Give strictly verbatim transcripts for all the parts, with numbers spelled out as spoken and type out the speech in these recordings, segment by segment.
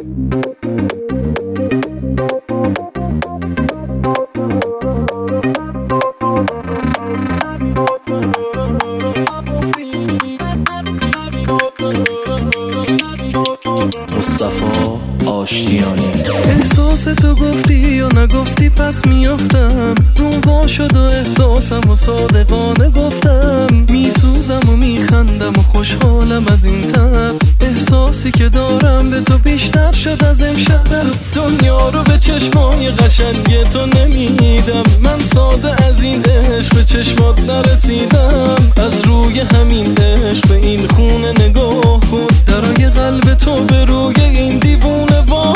مصطفی آشتیانی. احساس تو گفتی یا نگفتی پس میافتم، روم وا شد و احساسم و صادقانه گفتم. میسوزم و میخندم و خوشحالم از این تب، احساسی که دارم به تو بیشتر شد از امشب. دنیا رو به چشمای قشنگ تو نمیدم، من ساده از این عشق به چشمات نرسیدم. از روی همین عشق به این خونه نگاه کن، درای قلب تو به روی این دیوونه وا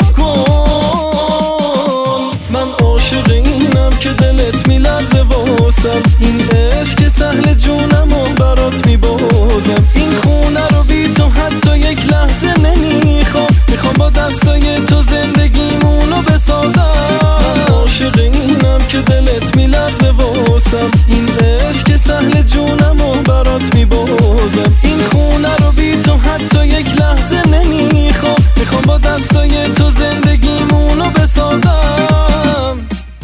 کن. من عاشق اینم که دلت میلرزه واسم، این عشق سهل جونم و برات میبازم. این خونه رو بی تو حتی یک لحظه نمیخوام، میخوام با دستای تو زندگیمونو بسازم. من عاشق اینم که دلت میلرزه واسم، این عشق سهل جونم و برات میبازم. این خونه رو بی تو حتی یک لحظه نمیخوام، میخوام با دستای تو زندگیمونو بسازم.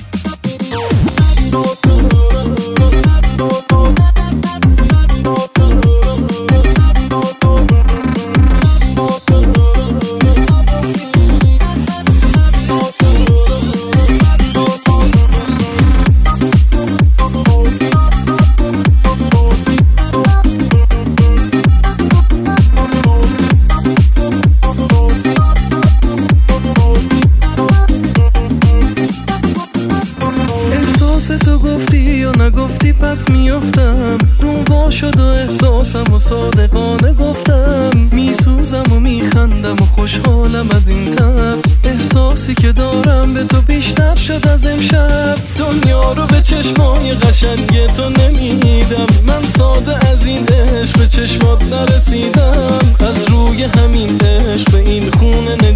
تو گفتی یا نگفتی پس میافتم، روم وا شد و احساسم و صادقانه گفتم. میسوزم و میخندم و خوشحالم از این تب، احساسی که دارم به تو بیشتر شد از امشب. دنیا رو به چشمای قشنگ تو نمیدم، من ساده از این عشق به چشمات نرسیدم. از روی همین عشق به این خونه